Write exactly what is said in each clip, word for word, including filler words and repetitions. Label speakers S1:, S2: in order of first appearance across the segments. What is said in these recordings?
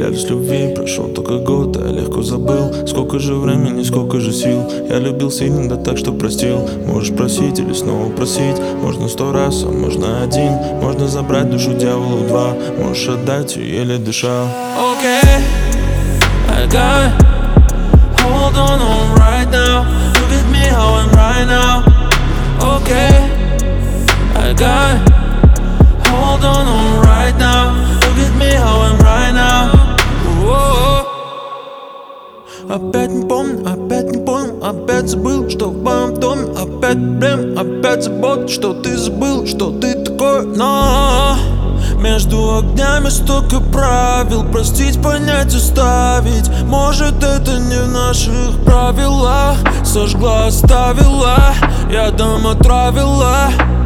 S1: клялись любви. Прошел только год, а я легко забыл. Сколько же времени, сколько же сил. Я любил сильно, да так, что простил. Можешь просить или снова просить. Можно сто раз, а можно один. Можно забрать душу дьяволу два. Можешь отдать ее, еле дыша.
S2: Okay, I got hold on on right now. Look at me how I'm right now. Okay, I got hold on on right now. Look at me how I'm right now. Whoa. Опять не помню, опять не понял, опять забыл, что в моем доме. Опять проблем, опять забот, что ты забыл, что ты такой. Но между огнями столько правил. Простить, понять, оставить. Может, это не в наших правилах. Сожгла, оставила, ядом отравила.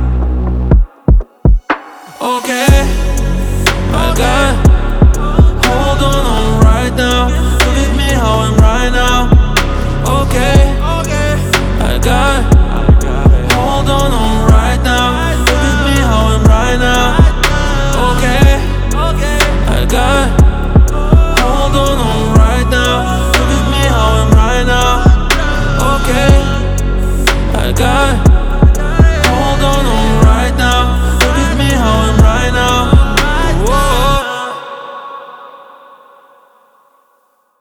S2: Okay, I got hold on on right now. Look at me how I'm right now. Okay, I got hold on on right now. Look at me how I'm right now. Okay, I got hold on on right now. Look at me how I'm right now. Okay, I got